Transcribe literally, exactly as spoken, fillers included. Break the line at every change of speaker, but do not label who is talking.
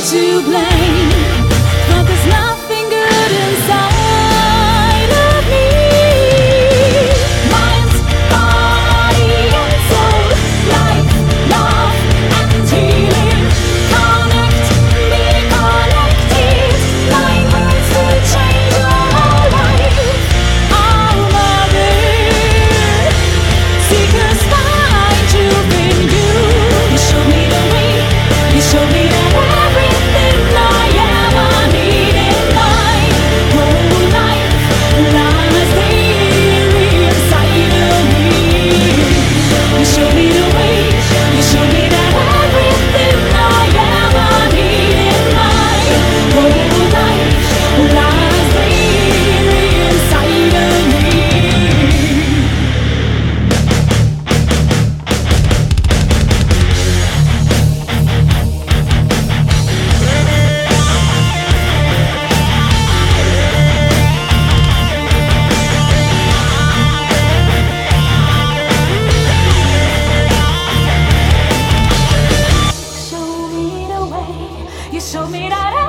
to blame, but there's nothing good inside of me. Mind, body, and soul, life, love, and healing. Connect, be connected, like words to change your life. Our mother, seekers find you in you. You show me the way, you show me that everything I am, I need in my whole life lies there inside of me. You show me the way, you show me that everything I am, I need in my whole life lies there inside of me. Show me the way, you show me that